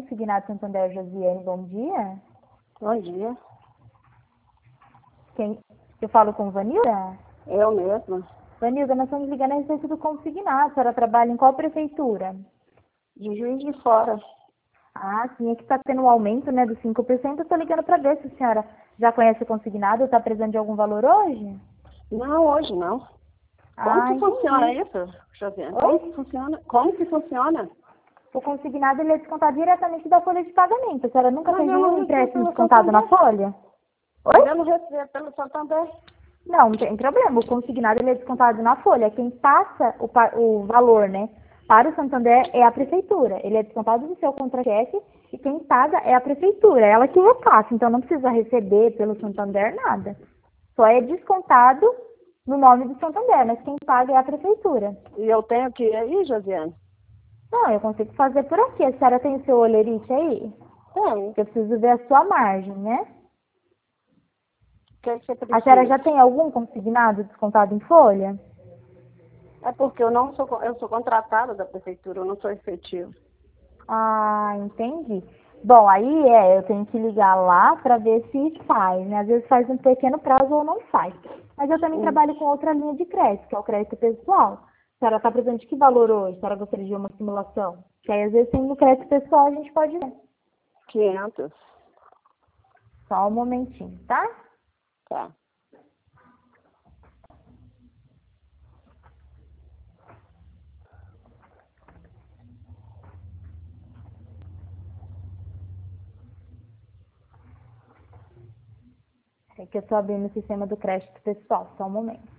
Consignado Santander, Josiane, bom dia. Bom dia. Eu falo com Vanilda? Eu mesma. Vanilda, nós estamos ligando a respeito do consignado. A senhora trabalha em qual prefeitura? De Juiz de Fora. Ah, sim, é que está tendo um aumento, né, dos 5%. Eu estou ligando para ver se a senhora já conhece o consignado ou está precisando de algum valor hoje? Não, hoje não. Como que Entendi. funciona isso, Josiane? Oi? Como que funciona? Como que funciona? O consignado ele é descontado diretamente da folha de pagamento. A senhora nunca Mas fez eu não nenhum recebo empréstimo pelo descontado na Santander. folha? Mas Oi? eu não recebo pelo Santander. Não tem problema. O consignado ele é descontado na folha. Quem passa o valor, né, para o Santander é a prefeitura. Ele é descontado do seu contra-cheque e quem paga é a prefeitura. É ela que repassa. Então não precisa receber pelo Santander nada. Só é descontado no nome do Santander, mas quem paga é a prefeitura. E eu tenho que ir aí, Josiane? Não, eu consigo fazer por aqui. A senhora tem o seu olerite aí? Tenho. Eu preciso ver a sua margem, né? O que você A precisa? senhora já tem algum consignado descontado em folha? É porque eu sou contratada da prefeitura, eu não sou efetiva. Ah, entendi. Bom, aí eu tenho que ligar lá para ver se faz, né? Às vezes faz um pequeno prazo ou não faz. Mas eu também trabalho com outra linha de crédito, que é o crédito pessoal. A senhora está precisando de que valor hoje? A senhora gostaria de uma simulação? Que aí, às vezes, tem no crédito pessoal, a gente pode ver. 500. Só um momentinho, tá? Tá. É que eu estou abrindo o sistema do crédito pessoal, só um momento.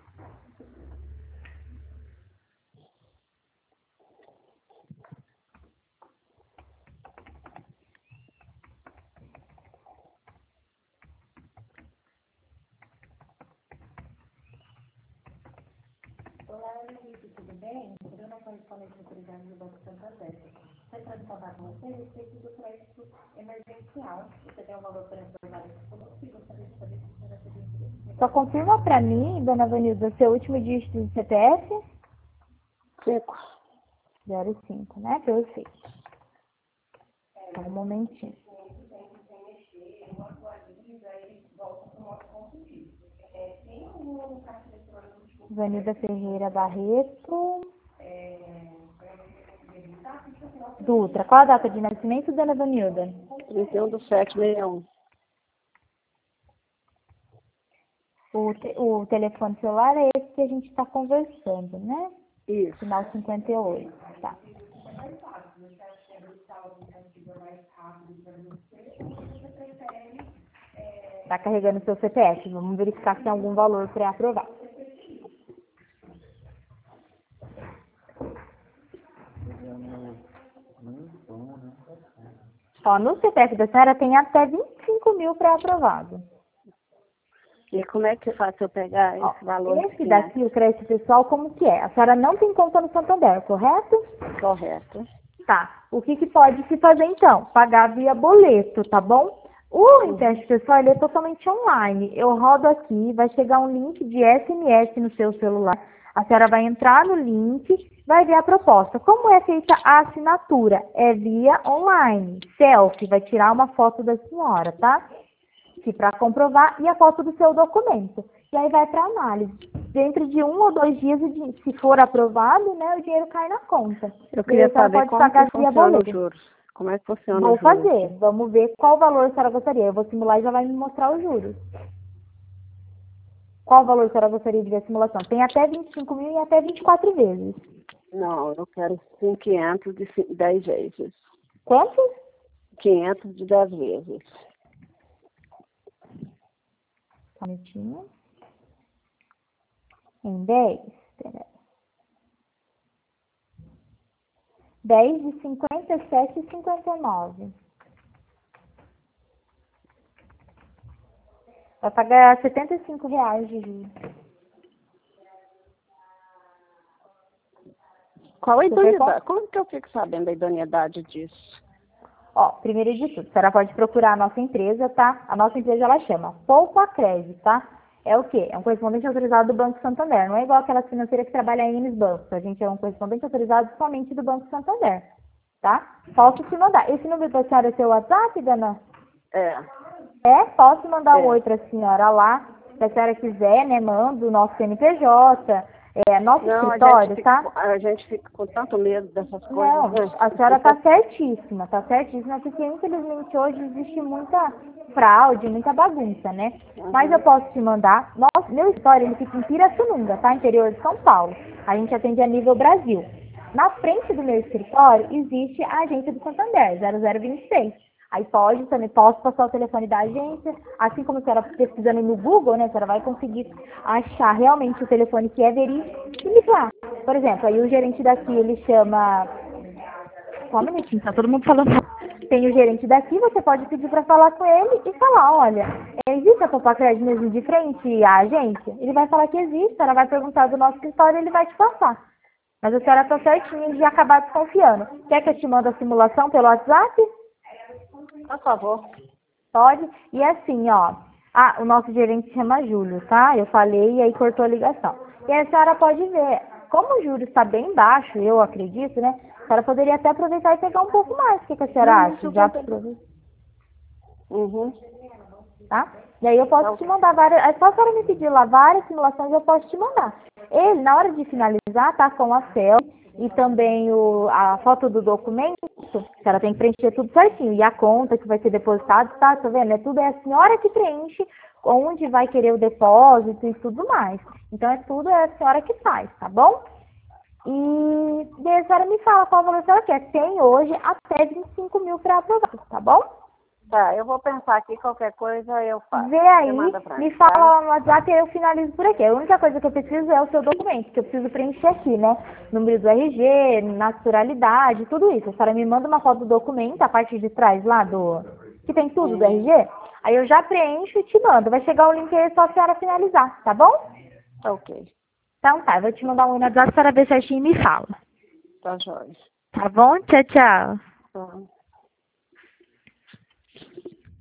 Olá, Henrique, tudo bem? Bruna, correspondente autorizada do Banco Santander. Você pode falar com você a respeito do crédito emergencial. Você tem um valor para aprovar esse produto e gostaria de saber se a senhora teria interesse. Só confirma para mim, dona Vanilda, seu último dígito do CPF? 5. 05, né? Perfeito. Só um momentinho. Vanilda Ferreira Barreto. Dutra. Qual a data de nascimento, dona Vanilda? 31/7/61. O telefone celular é esse que a gente está conversando, né? Isso. Final 58, tá. Tá carregando o seu CPF. Vamos verificar se tem algum valor pré-aprovado. Ó, no CPF da senhora tem até 25 mil pré-aprovado. E como é que faz se eu pegar Ó, esse valor? esse daqui, o crédito pessoal, como que é? A senhora não tem conta no Santander, correto? Correto. Tá. O que pode se fazer então? Pagar via boleto, tá bom? O empréstimo pessoal ele é totalmente online. Eu rodo aqui, vai chegar um link de SMS no seu celular. A senhora vai entrar no link, vai ver a proposta. Como é feita a assinatura? É via online. Selfie, vai tirar uma foto da senhora, tá? Que para comprovar e a foto do seu documento. E aí vai para análise. Dentro de 1 ou 2 dias, se for aprovado, né, o dinheiro cai na conta. Eu queria saber pode como pagar que via funciona os boleto. juros. Como é que funciona Vou os juros? fazer. Vamos ver qual valor a senhora gostaria. Eu vou simular e já vai me mostrar os juros. Qual valor a senhora gostaria de ver a simulação? Tem até 25 mil e até 24 vezes. Não, eu quero 500 de 10 vezes. Quantos? 500 de 10 vezes. Só um minutinho. Em 10? Peraí. 10 de 57,59. Vai pagar R$ 75 de juros. Qual a Você foi idoneidade? Como que eu fico sabendo a idoneidade disso? Ó, primeiro de tudo, a senhora pode procurar a nossa empresa, tá? A nossa empresa, ela chama Poupa Crédito, tá? É o quê? É um correspondente autorizado do Banco Santander. Não é igual aquelas financeiras que trabalham aí nos bancos. A gente é um correspondente autorizado somente do Banco Santander. tá? Posso te mandar. Esse número da senhora é seu WhatsApp, dona? É. É, posso mandar um É. oi para a senhora lá, se a senhora quiser, né, mando o nosso CNPJ, nosso Não, escritório, tá? a gente fica com tanto medo dessas coisas, Não, né? a senhora tá certíssima, porque infelizmente hoje existe muita fraude, muita bagunça, né? Mas eu posso te mandar, meu escritório ele fica em Pirassununga, tá? Interior de São Paulo. A gente atende a nível Brasil. Na frente do meu escritório existe a agência do Santander, 0026. Aí também posso passar o telefone da agência, assim como a senhora pesquisando no Google, né, a senhora vai conseguir achar realmente o telefone que é verídico e ligar. Por exemplo, aí o gerente daqui, ele chama... Só um minutinho, tá todo mundo falando. Tem o gerente daqui, você pode pedir para falar com ele e falar, olha, existe a Popacred mesmo de frente à agência? Ele vai falar que existe, a senhora vai perguntar do nosso escritório e ele vai te passar. Mas a senhora tá certinha de acabar desconfiando. Quer que eu te mande a simulação pelo WhatsApp? Por favor. Pode? E assim, ó. O nosso gerente chama Júlio, tá? Eu falei e aí cortou a ligação. E aí a senhora pode ver. Como o juro está bem baixo, eu acredito, né? A senhora poderia até aproveitar e pegar um pouco mais. O que a senhora acha? Já aproveita. Uhum. Tá? E aí eu posso te mandar várias. É só a senhora me pedir lá várias simulações, eu posso te mandar. Ele, na hora de finalizar, tá com a selfie e também a foto do documento, a senhora tem que preencher tudo certinho. E a conta que vai ser depositada, tá vendo? É a senhora que preenche onde vai querer o depósito e tudo mais. Então é a senhora que faz, tá bom? E daí a senhora me fala qual valor a senhora quer. Tem hoje até 25 mil para aprovar, tá bom? Tá, eu vou pensar aqui, qualquer coisa eu faço. Vê aí, me fala tá? lá no WhatsApp e eu finalizo por aqui. A única coisa que eu preciso é o seu documento, que eu preciso preencher aqui, né? Número do RG, naturalidade, tudo isso. A senhora me manda uma foto do documento, a parte de trás lá que tem tudo do RG. Aí eu já preencho e te mando. Vai chegar o link aí, é só a senhora finalizar, tá bom? Tá ok. Então tá, eu vou te mandar um WhatsApp para ver certinho e me fala. Tá jóia. Tá bom? Tchau, tchau. Tá.